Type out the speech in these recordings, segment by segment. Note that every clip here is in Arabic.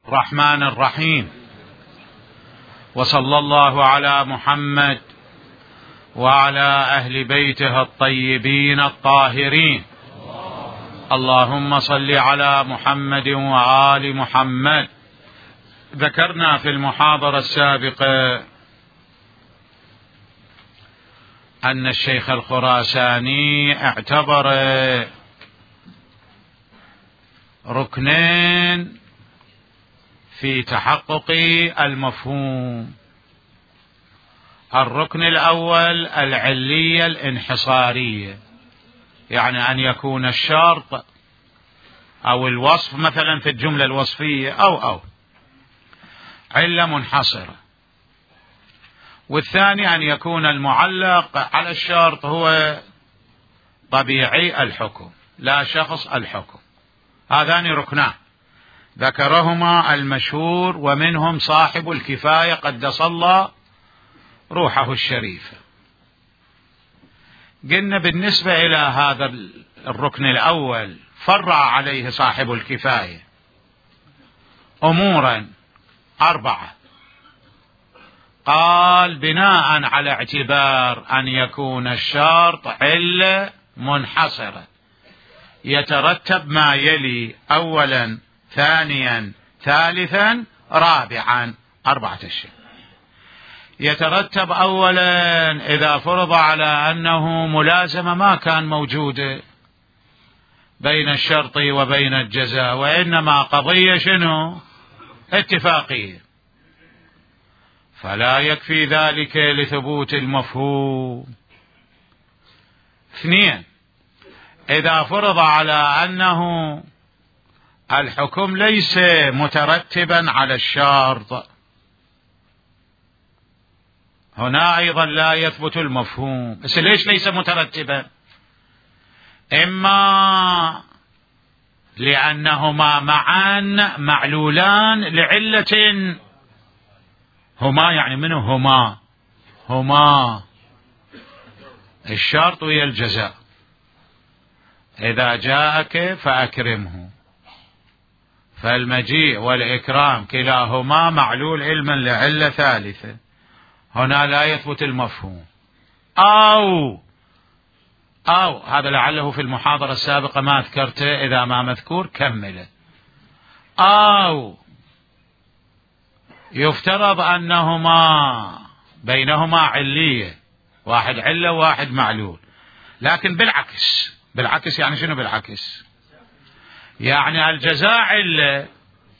الرحمن الرحيم، وصلى الله على محمد وعلى أهل بيته الطيبين الطاهرين. اللهم صل على محمد وآل محمد. ذكرنا في المحاضرة السابقة أن الشيخ الخراساني اعتبر ركنين في تحقق المفهوم. الركن الأول العلية الانحصارية، يعني أن يكون الشرط أو الوصف مثلا في الجملة الوصفية أو علة منحصرة. والثاني أن يكون المعلق على الشرط هو طبيعي الحكم، لا شخص الحكم. هذان ركنان ذكرهما المشهور ومنهم صاحب الكفاية قدس الله روحه الشريفة. قلنا بالنسبة إلى هذا الركن الأول فرع عليه صاحب الكفاية أمورا 4. قال بناء على اعتبار أن يكون الشرط علة منحصرة يترتب ما يلي: أولا، ثانيا، ثالثا، رابعا. 4 أشياء. يترتب أولا إذا فرض على أنه ملازمة ما كان موجودة بين الشرط وبين الجزاء، وإنما قضية شنو؟ اتفاقية، فلا يكفي ذلك لثبوت المفهوم. 2، إذا فرض على أنه الحكم ليس مترتبا على الشرط، هنا أيضا لا يثبت المفهوم. بس ليش ليس مترتبا؟ إما لأنهما معا معلولان لعلة. هما يعني منه هما الشرط ويا الجزاء. إذا جاءك فأكرمه، فالمجيء والإكرام كلاهما معلول علما لعلة ثالثة. هنا لا يثبت المفهوم. أو هذا لعله في المحاضرة السابقة ما ذكرته، إذا ما مذكور كمله. أو يفترض أنهما بينهما علية، واحد علة وواحد معلول، لكن بالعكس يعني شنو بالعكس؟ يعني الجزاء علة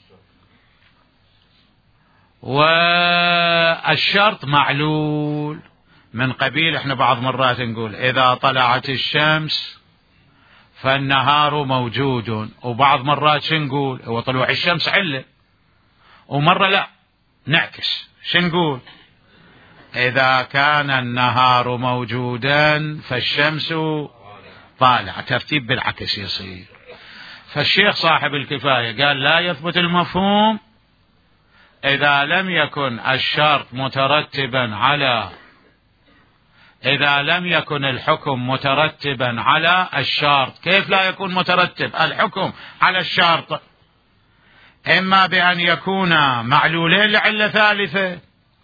والشرط معلول. من قبيل احنا بعض مرات نقول إذا طلعت الشمس فالنهار موجود، وبعض مرات شنقول هو طلوع الشمس علة، ومرة لا نعكس شنقول إذا كان النهار موجودا فالشمس طالعة. ترتيب بالعكس يصير. فالشيخ صاحب الكفاية قال لا يثبت المفهوم إذا لم يكن الشرط مترتبا على، إذا لم يكن الحكم مترتبا على الشرط. كيف لا يكون مترتب الحكم على الشرط؟ إما بأن يكون معلولين لعلة ثالثة،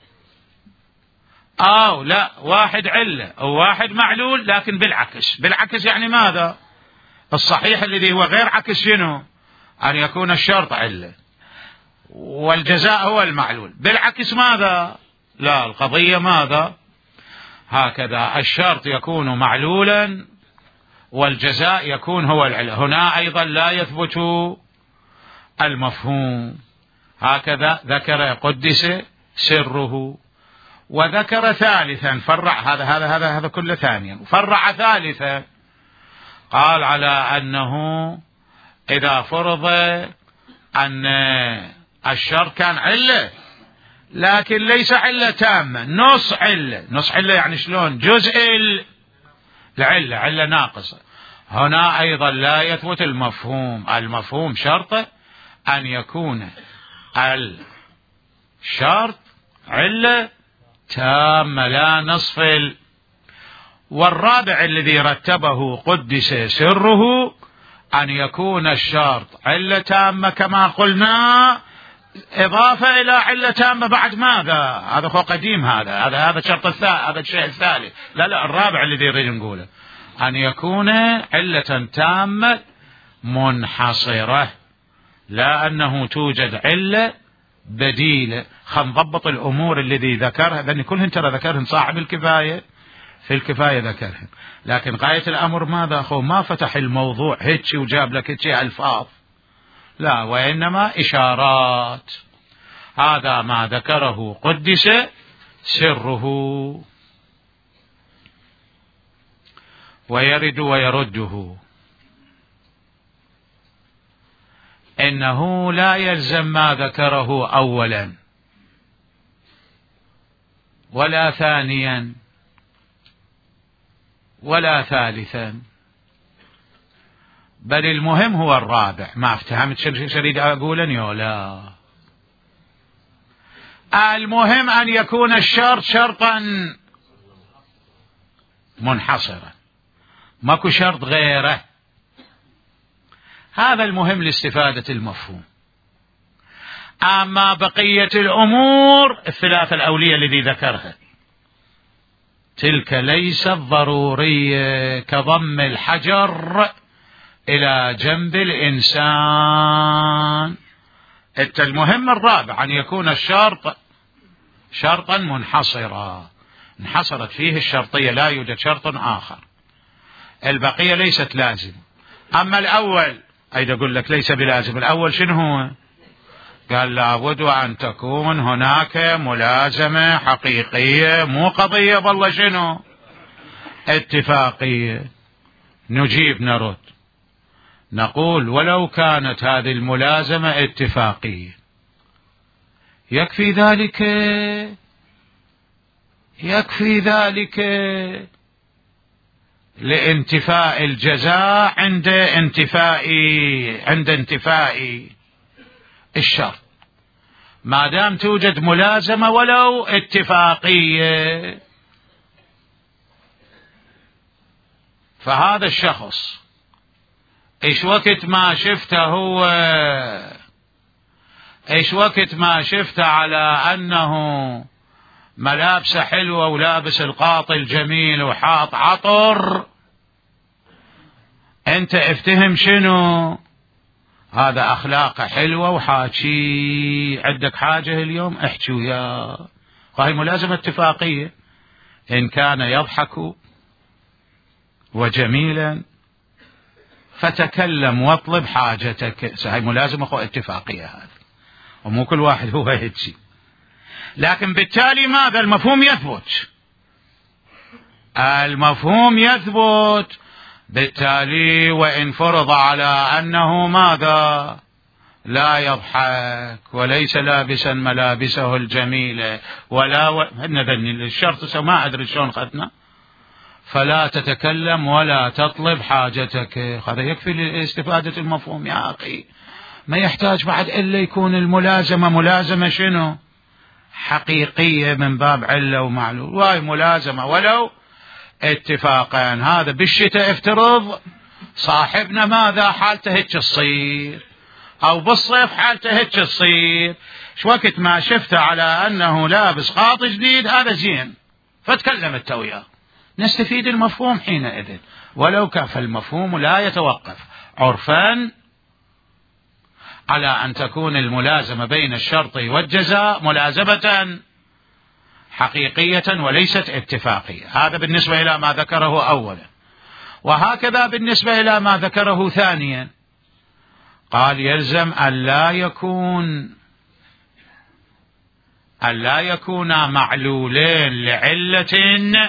أو لا واحد علة وواحد معلول لكن بالعكس يعني ماذا؟ الصحيح الذي هو غير عكس شنو؟ أن يكون الشرط علة والجزاء هو المعلول. بالعكس ماذا؟ لا، القضية ماذا؟ هكذا الشرط يكون معلولا والجزاء يكون هو العلة. هنا أيضا لا يثبت المفهوم. هكذا ذكر قدس سره. وذكر ثالثا فرع هذا كله ثانيا. فرع ثالثا قال على أنه إذا فرض أن الشرط كان علة لكن ليس علة تامة، نص علة يعني شلون؟ جزء العلة، علة ناقصة. هنا أيضا لا يثبت المفهوم. المفهوم شرط أن يكون الشرط علة تامة لا نصف. والرابع الذي رتبه قدس سره أن يكون الشرط علة تامة كما قلنا إضافة إلى علة تامة بعد ماذا؟ هذا هو قديم، هذا شرط هذا الشيء الثالث. لا الرابع الذي يريد نقوله أن يكون علة تامة منحصرة، لا أنه توجد علة بديلة. خل نضبط الأمور الذي ذكرها، لأن كلهن ترى ذكرهن صاحب الكفاية، في الكفاية ذكرهن، لكن غاية الأمر ماذا أخو؟ ما فتح الموضوع هيك وجاب لك هيك ألفاظ، لا، وإنما إشارات. هذا ما ذكره قدس سره، ويرد ويرده. إنه لا يلزم ما ذكره أولا ولا ثانيا ولا ثالثا، بل المهم هو الرابع. ما افتهمت شريد أقولني ولا؟ المهم أن يكون الشرط شرطا منحصرا، ماكو شرط غيره. هذا المهم لاستفادة المفهوم. أما بقية الأمور الثلاثة الأولية الذي ذكرها تلك ليست ضرورية، كضم الحجر إلى جنب الإنسان. المهم الرابع أن يكون الشرط شرطا منحصرا، انحصرت فيه الشرطية، لا يوجد شرط آخر، البقية ليست لازم. أما الأول أيضا أقول لك ليس بلازم. الأول شنو هو؟ قال لابد أن تكون هناك ملازمة حقيقية، مو قضية والله شنو اتفاقية. نجيب نرد نقول ولو كانت هذه الملازمة اتفاقية يكفي ذلك لانتفاء الجزاء عند انتفاء الشرط، ما دام توجد ملازمة ولو اتفاقية. فهذا الشخص ايش وقت ما شفته على انه ملابسه حلوة ولابس القاطي الجميل وحاط عطر، انت افتهم شنو هذا؟ اخلاقه حلوة وحاكي، عندك حاجة اليوم احكي وياه. وهي ملازمة اتفاقية، ان كان يضحك وجميلا فتكلم واطلب حاجتك. هي ملازمة اتفاقية هذا، ومو كل واحد هو هيك. لكن بالتالي ماذا؟ المفهوم يثبت. بالتالي وإن فرض على أنه ماذا؟ لا يضحك وليس لابسا ملابسه الجميلة ولا الشرط ما أدري شلون خدنا، فلا تتكلم ولا تطلب حاجتك. هذا يكفي لاستفادة المفهوم يا أخي، ما يحتاج بعد إلا يكون الملازمة ملازمة شنو حقيقية من باب علة ومعلول، وهي ملازمة ولو اتفاقا. هذا بالشتاء افترض صاحبنا ماذا حالته هيك تصير، أو بالصيف حالته هيك تصير. شو وقت ما شفته على أنه لابس قاطي جديد هذا زين، فتكلمت وياه، نستفيد المفهوم حينئذ. ولو كان المفهوم لا يتوقف عرفا على أن تكون الملازمة بين الشرط والجزاء ملازمة حقيقية وليست اتفاقية. هذا بالنسبة إلى ما ذكره أولا. وهكذا بالنسبة إلى ما ذكره ثانيا، قال يلزم أن لا يكون معلولين لعلة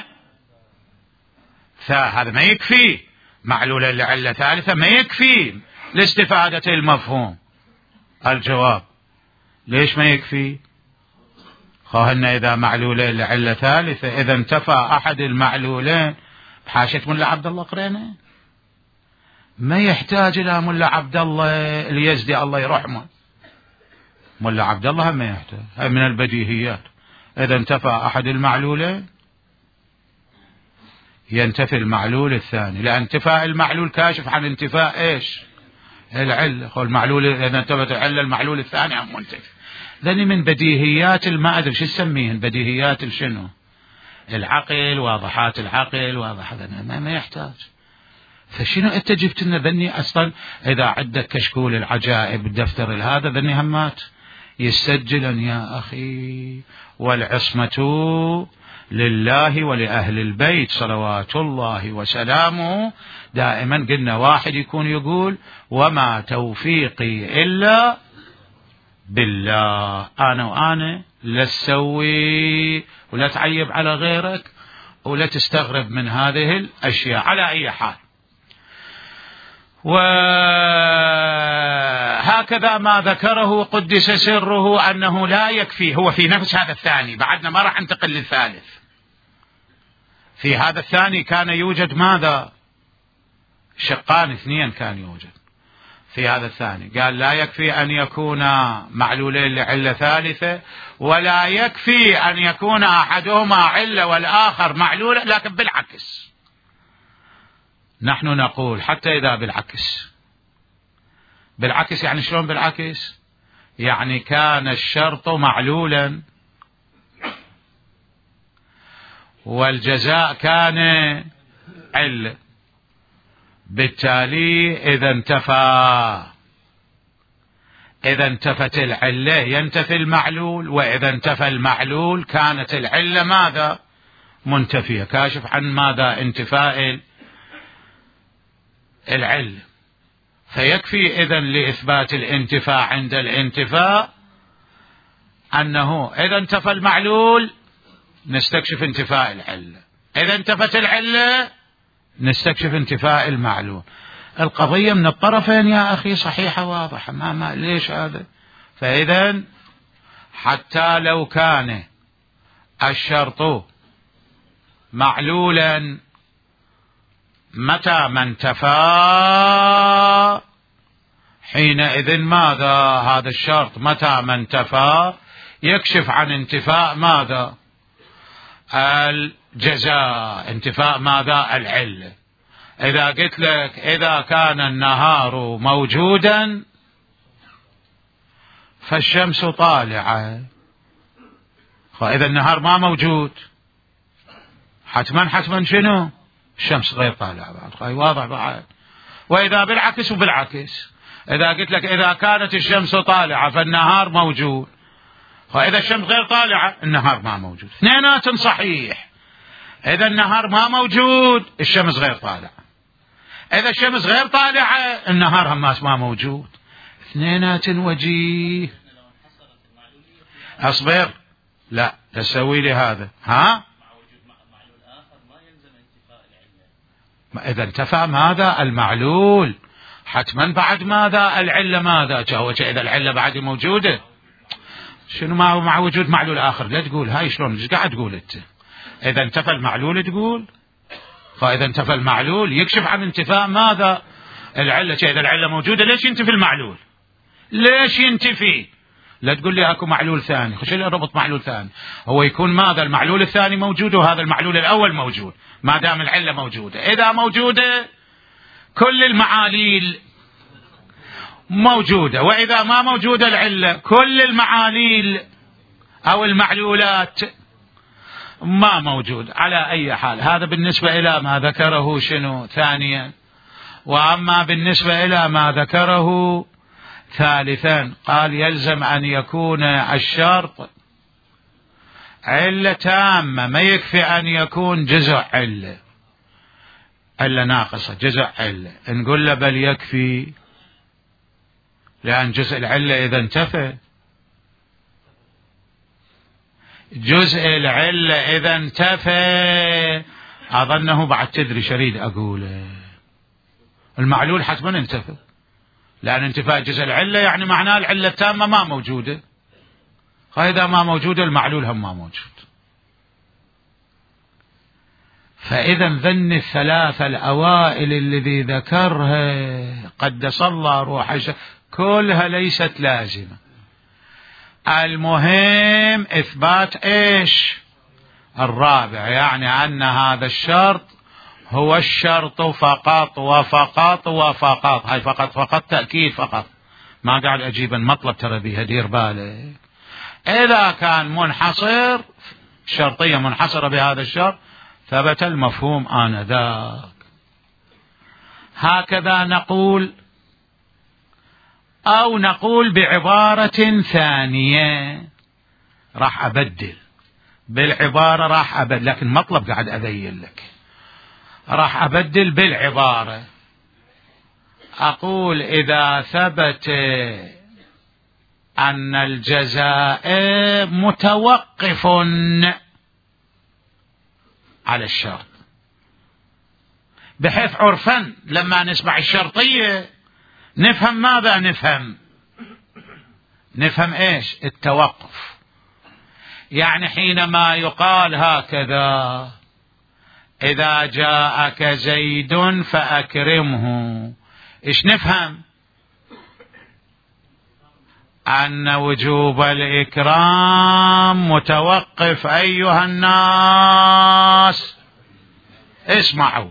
هذا ما يكفي، معلولين لعلة ثالثة ما يكفي لاستفادة المفهوم. الجواب ليش ما يكفي؟ خاهلنا إذا معلولين لعلة ثالثة، إذا انتفى أحد المعلولين بحاشة ملا عبد الله قرينه، ما يحتاج إلى ملا عبد الله اليزدي الله يرحمه. ملا عبد الله ما يحتاج، هذا من البديهيات. إذا انتفى أحد المعلولين ينتفي المعلول الثاني، لأن انتفاء المعلول كاشف عن انتفاء إيش؟ العلة. المعلول إذا انتفت العلة المعلول الثاني عم منتفي. ذني من بديهيات ما أدري شو تسميهن، بديهيات شنو، العقل، واضحات العقل، واضح هذا ما يحتاج. فشنو أنت جبت لنا ذني أصلا؟ إذا عندك كشكول العجائب الدفتر هذا ذني همات يسجلا يا أخي. والعصمة لله ولأهل البيت صلوات الله وسلامه. دائما قلنا واحد يكون يقول وما توفيقي إلا بالله، أنا وأنا لا تسوي ولا تعيب على غيرك ولا تستغرب من هذه الأشياء على أي حال. وهكذا ما ذكره قدس سره أنه لا يكفي، هو في نفس هذا الثاني، بعدنا ما راح ننتقل للثالث. في هذا الثاني كان يوجد ماذا؟ شقان اثنين كان يوجد في هذا الثاني. قال لا يكفي أن يكون معلولين لعلة ثالثة، ولا يكفي أن يكون أحدهما علة والآخر معلولة، لكن بالعكس. نحن نقول حتى إذا بالعكس يعني شلون بالعكس؟ يعني كان الشرط معلولا والجزاء كان علة، بالتالي إذا انتفت العلة ينتفي المعلول، وإذا انتفى المعلول كانت العلة ماذا؟ منتفية، كاشف عن ماذا؟ انتفاء العلة. فيكفي إذن لإثبات الانتفاء عند الانتفاء أنه إذا انتفى المعلول نستكشف انتفاء العلة، إذا انتفت العلة نستكشف انتفاء المعلول. القضية من الطرفين يا أخي صحيحة واضحة، ما ليش هذا؟ فإذا حتى لو كان الشرط معلولا متى ما انتفى حينئذ ماذا؟ هذا الشرط متى ما انتفى يكشف عن انتفاء ماذا؟ الجزاء، انتفاء ماذا؟ العلة. إذا قلت لك إذا كان النهار موجودا فالشمس طالعة، فإذا النهار ما موجود حتما شنو؟ الشمس غير طالعة بعد، واضح بعد. وإذا بالعكس وبالعكس، إذا قلت لك إذا كانت الشمس طالعة فالنهار موجود، وإذا الشمس غير طالعة النهار ما موجود، اثنينات صحيح. إذا النهار ما موجود الشمس غير طالعة، إذا الشمس غير طالعة النهار هماس ما موجود، اثنينات وجيه. أصبر، لا تسوي لي هذا، ها؟ إذا انتفى ماذا؟ المعلول، حتما بعد ماذا؟ العلة ماذا؟ إذا العلة بعد موجودة، شنو مع وجود معلول آخر؟ لا تقول هاي شلون، ايش قاعد تقول انت؟ إذا انتفى المعلول تقول، فإذا انتفى المعلول يكشف عن انتفاء ماذا؟ العلة. إذا العلة موجودة ليش ينتفي المعلول؟ ليش ينتفي؟ لا تقول لي اكو معلول ثاني، خش لي ربط معلول ثاني، هو يكون ماذا؟ المعلول الثاني موجود وهذا المعلول الأول موجود، ما دام العلة موجودة. إذا موجودة كل المعاليل موجودة، وإذا ما موجودة العلة كل المعاليل أو المعلولات ما موجود. على أي حال هذا بالنسبة إلى ما ذكره شنو ثانيا. وأما بالنسبة إلى ما ذكره ثالثا قال يلزم أن يكون الشرط علة تامة، ما يكفي أن يكون جزء علة ناقصة، جزء علة. نقول له بل يكفي، لأن جزء العلة إذا انتفى، جزء العلة إذا انتفى أظنه بعد تدري شريد أقوله، المعلول حتما انتفى، لأن انتفاء جزء العلة يعني معناه العلة التامة ما موجودة، فإذا ما موجودة المعلول هم ما موجود. فإذا ذن الثلاثة الأوائل الذي ذكرها قدس الله روح كلها ليست لازمة. المهم إثبات إيش؟ الرابع، يعني أن هذا الشرط هو الشرط فقط وفقط وفقط. هاي فقط تأكيد فقط، ما قاعد أجيب المطلب ترى بيها، دير بالك. إذا كان منحصر شرطية منحصرة بهذا الشرط ثبت المفهوم آنذاك. هكذا نقول، أو نقول بعبارة ثانية، راح أبدل بالعبارة، راح أبدل، لكن مطلب قاعد أبين لك، راح أبدل بالعبارة، أقول إذا ثبت أن الجزاء متوقف على الشرط، بحيث عرفا لما نسمع الشرطية نفهم ماذا نفهم إيش؟ التوقف. يعني حينما يقال هكذا إذا جاءك زيد فأكرمه، إيش نفهم؟ أن وجوب الإكرام متوقف أيها الناس. اسمعوا،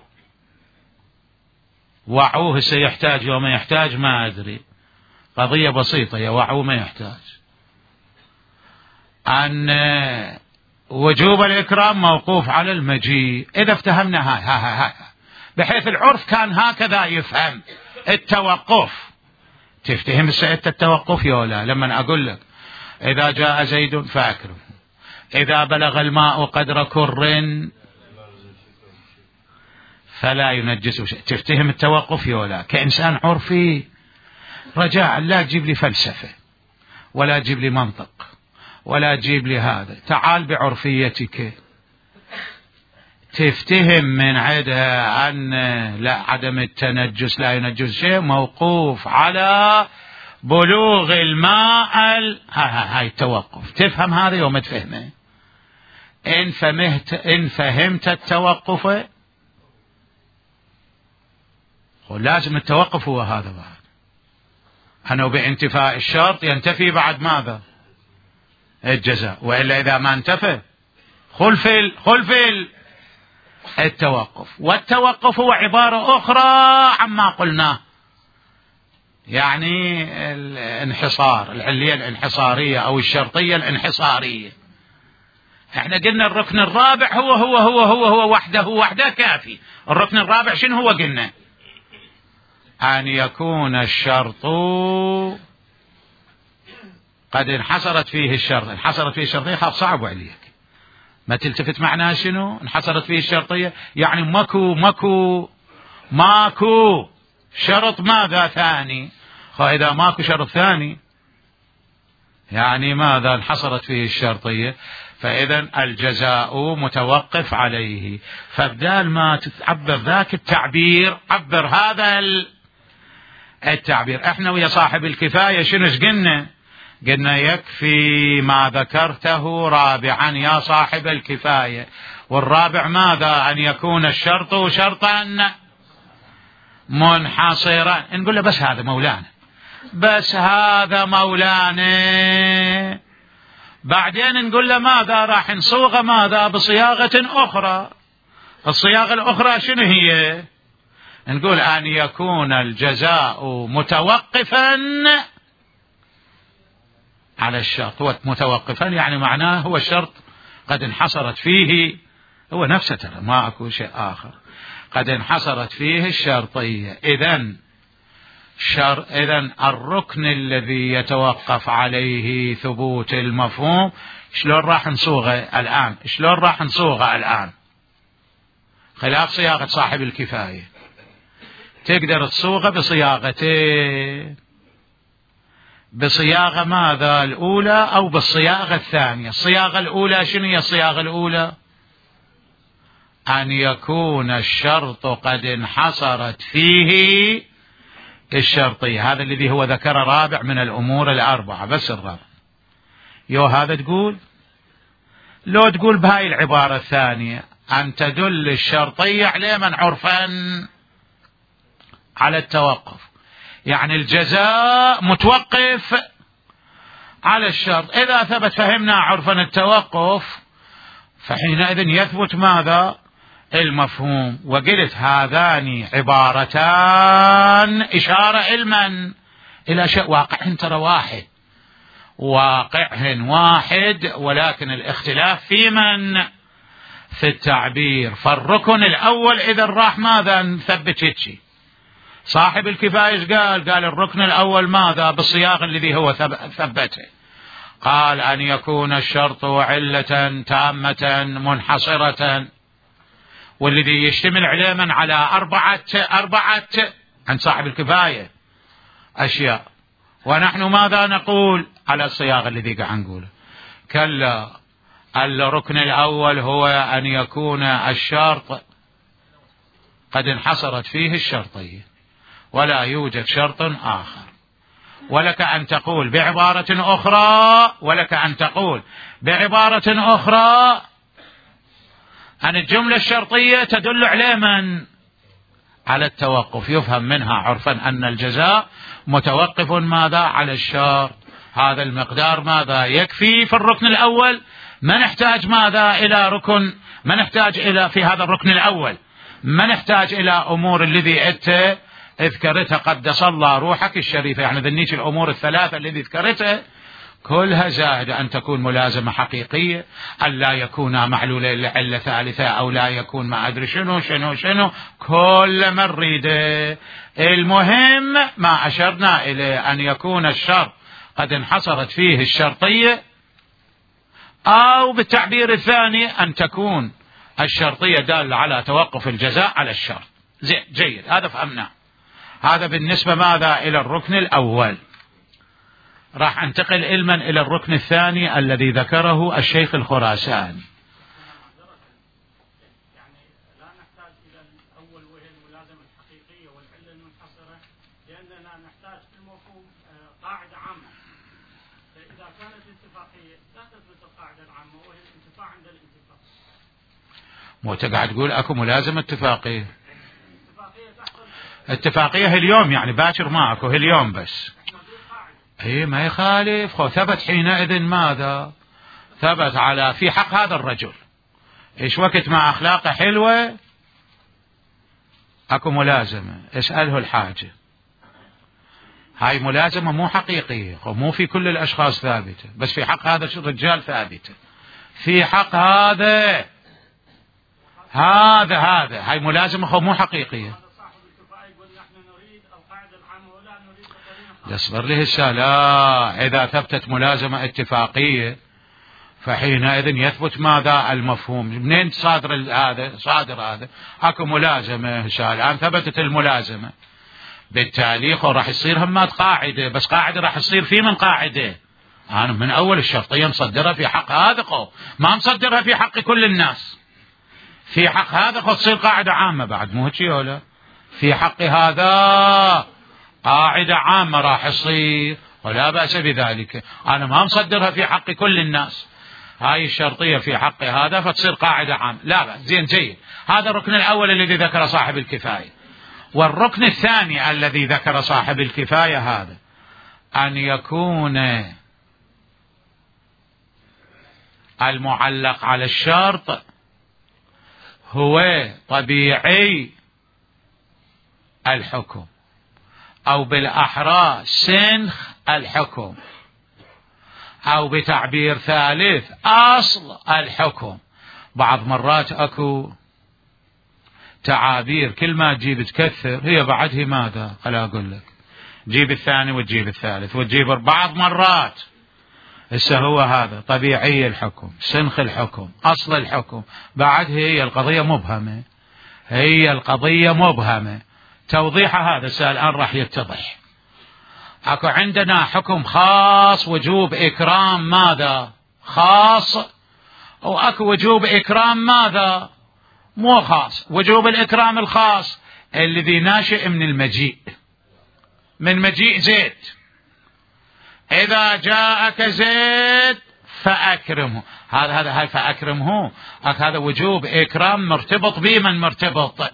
وعوه سيحتاج يوم يحتاج، ما أدري، قضية بسيطة، يا وعوه ما يحتاج. أن وجوب الإكرام موقوف على المجيء، إذا افتهمنا هاي بحيث العرف كان هكذا يفهم التوقف. تفتهم التوقف يولا لما أقول لك إذا جاء زيد فأكرم، إذا بلغ الماء قدر كر فلا ينجسه شيء. تفتهم التوقف يولا كإنسان عرفي؟ رجاء لا تجيب لي فلسفة ولا تجيب لي منطق ولا تجيب لي هذا، تعال بعرفيتك. تفتهم من عدها أن لا، عدم التنجس لا ينجس شيء، موقوف على بلوغ الماء هاي التوقف. تفهم هذا يوم تفهمه. إن فهمت التوقف، لازم التوقف هو هذا بعد. أنه بانتفاء الشرط ينتفي بعد ماذا؟ الجزاء، وإلا إذا ما انتفى خلف التوقف. والتوقف هو عبارة أخرى عما قلناه، يعني الانحصار، العلية الانحصارية أو الشرطية الانحصارية. احنا قلنا الركن الرابع هو وحده كافي. الركن الرابع شنو هو؟ قلنا أن يكون الشرط قد انحصرت فيه الشرط. انحصرت فيه الشرطية، خاف صعب عليك، ما تلتفت معناها شنو؟ انحصرت فيه الشرطية يعني ماكو شرط ماذا ثاني. إذا ماكو شرط ثاني يعني ماذا؟ انحصرت فيه الشرطية، فإذا الجزاء متوقف عليه. فبدال ما تعبر ذاك التعبير عبر هذا التعبير. احنا ويا صاحب الكفاية شنو قلنا يكفي ما ذكرته رابعا يا صاحب الكفاية. والرابع ماذا؟ أن يكون الشرط شرطا منحصرا. نقول له بس هذا مولانا، بعدين نقول له ماذا؟ راح نصوغ ماذا؟ بصياغة أخرى. الصياغة الأخرى شنو هي؟ نقول أن يكون الجزاء متوقفا على الشرط. هو متوقفا يعني معناه هو الشرط قد انحصرت فيه، هو نفسه ترى ما أكو شيء آخر، قد انحصرت فيه الشرطية. إذن الركن الذي يتوقف عليه ثبوت المفهوم شلون راح نصوغه الآن؟ خلاف صياغة صاحب الكفاية. تقدر تصوغه بصياغتين، بصياغة ماذا؟ الأولى أو بالصياغة الثانية. الصياغة الأولى شنو هي؟ الصياغة الأولى أن يكون الشرط قد انحصرت فيه الشرطية. هذا الذي هو ذكر رابع من الأمور الأربعة، بس الرابع. هذا تقول، لو تقول بهاي العبارة الثانية أن تدل الشرطية على من عرفا على التوقف، يعني الجزاء متوقف على الشرط. إذا ثبت فهمنا عرفا التوقف فحينئذ يثبت ماذا؟ المفهوم. وقلت هذان عبارتان إشارة علما إلى شيء واقع ترى واحد، واقعهن واحد، ولكن الاختلاف في من؟ في التعبير. فالركن الأول إذا راح ماذا نثبت هيك؟ صاحب الكفاية قال الركن الأول ماذا بالصياغ الذي هو ثبته؟ قال أن يكون الشرط علة تامة منحصرة، والذي يشتمل عليه من على أربعة عن صاحب الكفاية أشياء، ونحن ماذا نقول على الصياغ الذي قاعد نقوله؟ كلا، الركن الأول هو أن يكون الشرط قد انحصرت فيه الشرطية ولا يوجد شرط آخر. ولك أن تقول بعبارة أخرى أن الجملة الشرطية تدل على من؟ على التوقف، يفهم منها عرفا أن الجزاء متوقف ماذا؟ على الشرط. هذا المقدار ماذا يكفي في الركن الأول، ما نحتاج ماذا إلى ركن، ما نحتاج إلى في هذا الركن الأول ما نحتاج إلى أمور الذي أنت اذكرتها قدس الله روحك الشريفة. يعني ذنيك الأمور الثلاثة الذي ذكرتها كلها زائدة، أن تكون ملازمة حقيقية، أن لا يكون معلولة لعلة ثالثة، أو لا يكون ما أدري شنو كل ما نريده. المهم ما أشرنا إليه أن يكون الشرط قد انحصرت فيه الشرطية، أو بالتعبير الثاني أن تكون الشرطية دالة على توقف الجزاء على الشرط. جيد، هذا فهمناه. هذا بالنسبة ماذا إلى الركن الأول. راح انتقل علما إلى الركن الثاني الذي ذكره الشيخ الخراساني. يعني لا نحتاج إلى الأول وهي الملازمة الحقيقية والعلة المنحصرة، لأننا نحتاج في المفهوم قاعدة عامة. فإذا كانت اتفاقية لا تثبت القاعدة العامة وهي الانتفاع عند الانتفاع. مو تقعد تقول أكو ملازمة اتفاقية؟ اتفاقية اليوم، يعني باكر ما أكو اليوم بس. اي ما يخالف، ثبت حينئذ ماذا؟ ثبت على في حق هذا الرجل ايش وقت مع اخلاقه حلوة اكو ملازمة، اسأله الحاجة. هاي ملازمة مو حقيقية، مو في كل الاشخاص ثابتة، بس في حق هذا الرجال ثابتة. في حق هذا هاي ملازمة مو حقيقية. اصبر لي هسه، لا، إذا ثبتت ملازمة اتفاقية فحينئذ يثبت ماذا؟ المفهوم. منين صادر هذا؟ اكو ملازمة هسه، الآن ثبتت الملازمة، بالتالي راح يصير همات قاعدة، بس قاعدة راح يصير في من قاعدة. أنا من أول الشرطية مصدرها في حق هذا ما مصدرها في حق كل الناس. في حق هذا تصير قاعدة عامة بعد، مو هيك ولا؟ في حق هذا قاعدة عامة راح يصير ولا بأس بذلك. أنا ما مصدرها في حق كل الناس، هاي الشرطية في حق هذا فتصير قاعدة عامة، لا بأس. زين، جيد. هذا الركن الأول الذي ذكر صاحب الكفاية. والركن الثاني الذي ذكر صاحب الكفاية هذا أن يكون المعلق على الشرط هو طبيعي الحكم، أو بالأحرى سنخ الحكم، أو بتعبير ثالث أصل الحكم. بعض مرات أكو تعابير كل ما تجيب تكثر هي بعدها ماذا؟ ألا أقول لك جيب الثاني وتجيب الثالث وتجيب بعض مرات. هسه هو هذا طبيعي الحكم، سنخ الحكم، أصل الحكم، بعدها هي القضية مبهمة. توضيح هذا الآن راح يتضح. اكو عندنا حكم خاص وجوب إكرام ماذا؟ خاص، واكو وجوب إكرام ماذا؟ مو خاص. وجوب الإكرام الخاص الذي ناشئ من مجيء زيد. إذا جاءك زيد فأكرمه، هاي فأكرمه، هذا وجوب إكرام مرتبط بمن؟ مرتبط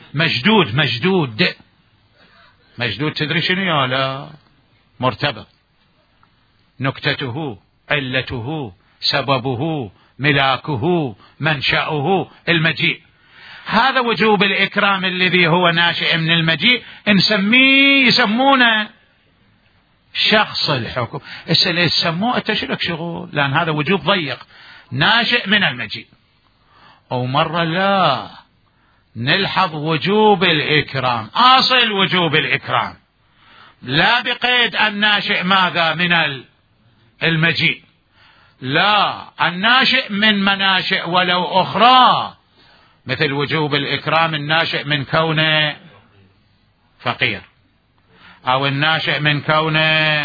مشدود تدري شنو يا لا؟ مرتبط، نكتته، علته، سببه، ملاكه، منشأه المجيء. هذا وجوب الإكرام الذي هو ناشئ من المجيء، يسمونه شخص الحكم. اللي يسموه تشرك شغل، لأن هذا وجوب ضيق ناشئ من المجيء. أو مرة لا نلحظ وجوب الإكرام، أصل وجوب الإكرام لا بقيد الناشئ ماذا من المجيء، لا الناشئ من مناشئ ولو أخرى، مثل وجوب الإكرام الناشئ من كونه فقير، أو الناشئ من كونه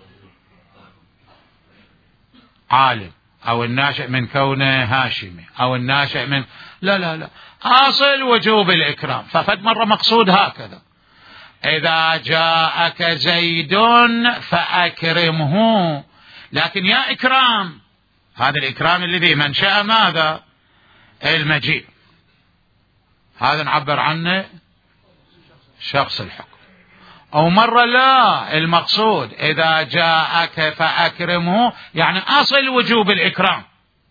عالم، أو الناشئ من كونه هاشمي، أو الناشئ من لا أصل وجوب الإكرام. ففد مرة مقصود هكذا: إذا جاءك زيد فأكرمه. لكن يا إكرام، هذا الإكرام الذي منشأ ماذا؟ المجيء، هذا نعبر عنه شخص الحكم. أو مرة لا المقصود إذا جاءك فأكرمه، يعني أصل وجوب الإكرام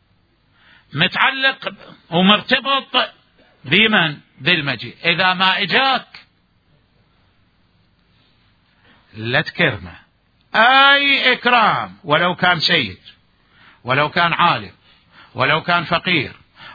متعلق ومرتبط بمن؟ بالمجيء. إذا ما إجاك لا تكرمه، أي إكرام، ولو كان سيد، ولو كان عالم، ولو كان فقير،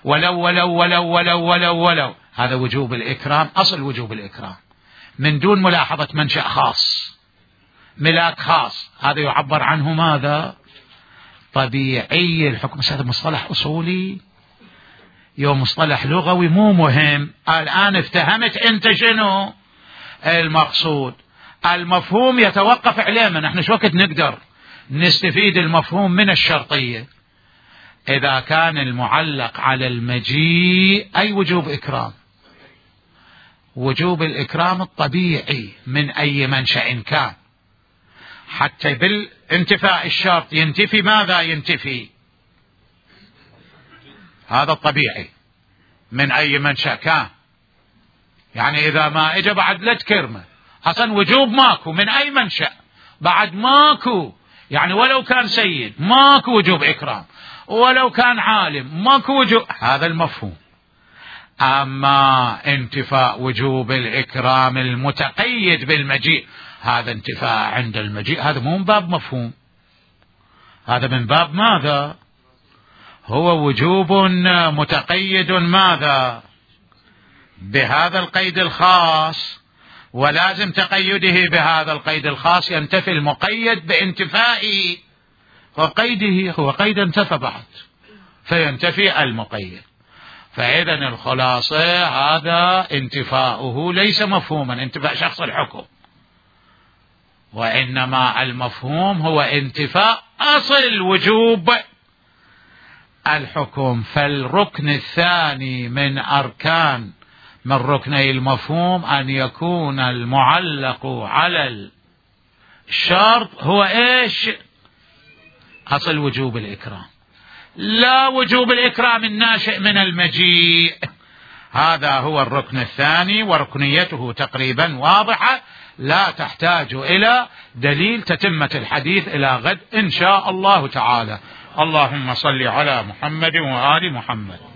ولو هذا وجوب الإكرام، أصل وجوب الإكرام من دون ملاحظة منشأ خاص، ملاك خاص. هذا يعبر عنه ماذا؟ طبيعي الحكم. هذا مصطلح أصولي، يوم مصطلح لغوي مو مهم. الآن افتهمت أنت شنو المقصود. المفهوم يتوقف عليه. نحن شو وقت نقدر نستفيد المفهوم من الشرطية؟ إذا كان المعلق على المجيء أي وجوب إكرام، وجوب الإكرام الطبيعي من أي منشأ كان، حتى بالانتفاء الشرط ينتفي ماذا؟ ينتفي هذا الطبيعي من أي منشأ كان. يعني إذا ما إجا بعد لا تكرمه، أصلا وجوب ماكو من أي منشأ، بعد ماكو. يعني ولو كان سيد ماكو وجوب إكرام، ولو كان عالم ماكو وجوب. هذا المفهوم. أما انتفاء وجوب الإكرام المتقيد بالمجيء، هذا انتفاء عند المجيء، هذا مو من باب مفهوم، هذا من باب ماذا؟ هو وجوب متقيد ماذا؟ بهذا القيد الخاص، ولازم تقيده بهذا القيد الخاص ينتفي المقيد بانتفائه، وقيده هو قيد انتفى بعد فينتفي المقيد. فإذا الخلاصة هذا انتفاؤه ليس مفهوما انتفاء شخص الحكم، وإنما المفهوم هو انتفاء أصل وجوب الحكم. فالركن الثاني من أركان من ركني المفهوم أن يكون المعلق على الشرط هو إيش؟ أصل وجوب الإكرام، لا وجوب الإكرام الناشئ من المجيء. هذا هو الركن الثاني، وركنيته تقريبا واضحة، لا تحتاج إلى دليل. تتمة الحديث إلى غد إن شاء الله تعالى. اللهم صل على محمد وآل محمد.